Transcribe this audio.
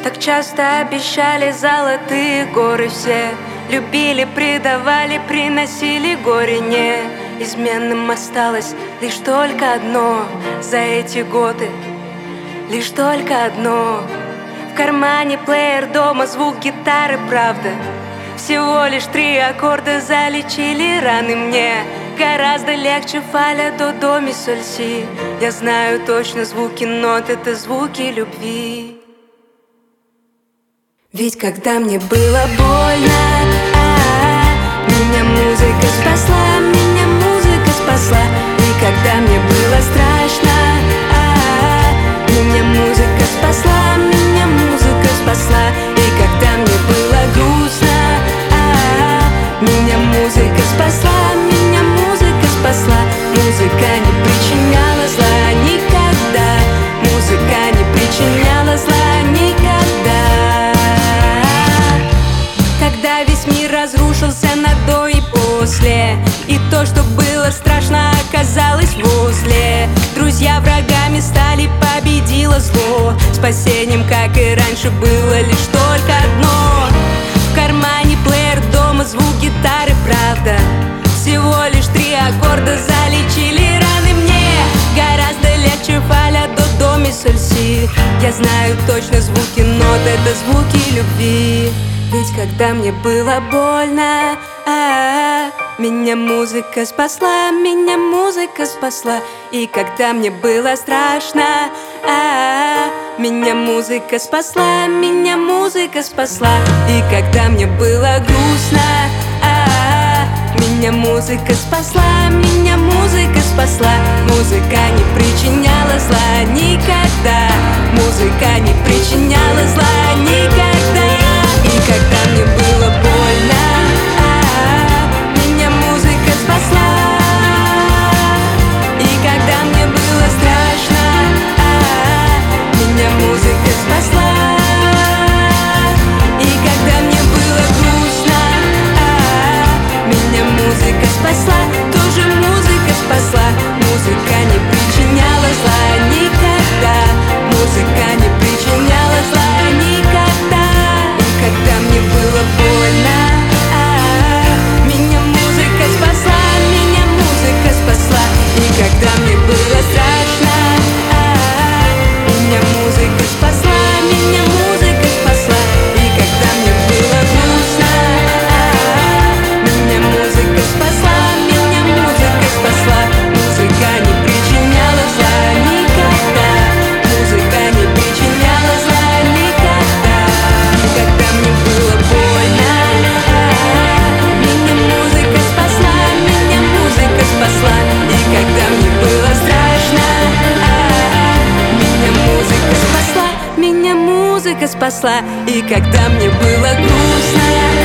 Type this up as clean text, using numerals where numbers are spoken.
Так часто обещали золотые горы все. Любили, предавали, приносили горе. Неизменным осталось лишь только одно. За эти годы лишь только одно. В кармане плеер, дома звук гитары, правда. Всего лишь 3 аккорда залечили раны мне. Гораздо легче фа, ля, до, ми, соль, си. Я знаю точно звуки нот, это звуки любви. Ведь когда мне было больно, меня музыка спасла, меня музыка спасла. И когда мне было страшно, меня музыка спасла, меня музыка спасла. И когда мне было грустно, меня музыка спасла, меня музыка спасла. Музыка не причиняла зла никогда, музыка не причиняла зла никогда. Когда весь мир разрушился на до и после, и то, что было страшно, оказалось возле. Друзья врагами стали, победило зло. Спасением, как и раньше, было лишь только одно. В кармане плеер, дома звук гитары, правда. Всего лишь 3 аккорда залечили раны мне. Гораздо легче фа, ля, до, ми, соль, си. Я знаю точно звуки нот, это звуки любви. Ведь когда мне было больно, меня музыка спасла, меня музыка спасла. И когда мне было страшно, меня музыка спасла, меня музыка спасла. И когда мне было грустно, меня музыка спасла, меня музыка спасла. Музыка не причиняла зла никогда, музыка не причиняла зла никогда. И когда мне было больно, меня музыка спасла. И когда мне было страшно, меня музыка спасла. И когда мне было грустно, меня музыка спасла. Тоже музыка спасла. Музыка не причиняла зла никогда, музыка не причиняла зла никогда. Когда мне было больно, меня музыка спасла, меня музыка спасла. И когда мне было страшно, меня музыка спасла, меня музыка спасла. И когда мне было грустно, меня музыка спасла, меня музыка спасла. Музыка не причиняла зла никогда, музыка не причиняла зла никогда. Когда мне было больно, меня музыка спасла, меня музыка спасла. И когда мне было страшно, меня музыка спасла, меня музыка спасла. И когда мне было грустно,